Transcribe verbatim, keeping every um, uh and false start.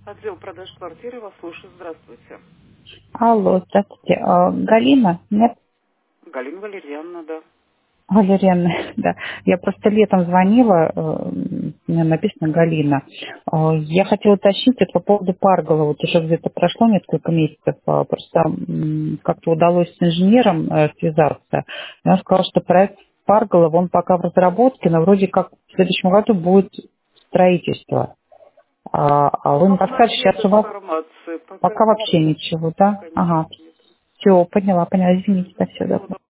Отдел продаж квартиры, вас слушаю. Здравствуйте. Алло, здравствуйте. А, Галина? Нет? Галина Валерьяновна, да. Валерьяна, да. Я просто летом звонила, э, у меня написано Галина. А, Я хотела уточнить это по поводу Паргола. Вот уже где-то прошло несколько месяцев, а, просто м, как-то удалось с инженером э, связаться. И он сказал, что проект Паргола, он пока в разработке, но вроде как в следующем году будет строительство. А, а вы мне Пока у нас подскажете, нет сейчас у вас информации. Пока, пока вообще ничего, да? пока ничего Ага, нет. все, поняла, поняла, извините, да, все, Всего да.